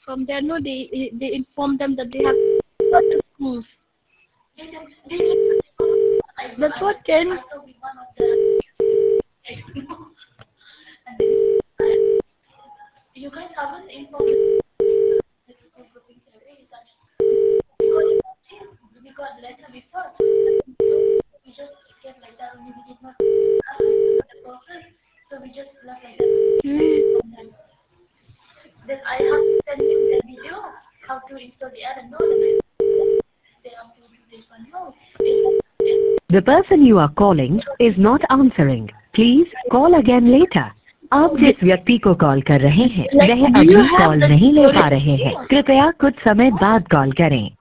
from there. No, they inform them that they have to go to schools. That's what Ken. You guys haven't informed we got letter before. We just get like that only we did not ask the process. So we just left like that. Then I have to send him the video how to install the app and no they have to do this one. No. The person you are calling is not answering. Please call again later. आप जिस व्यक्ति को call कर रहे हैं वह अभी call नहीं ले पा रहे हैं। कृपया कुछ समय बाद कॉल करें।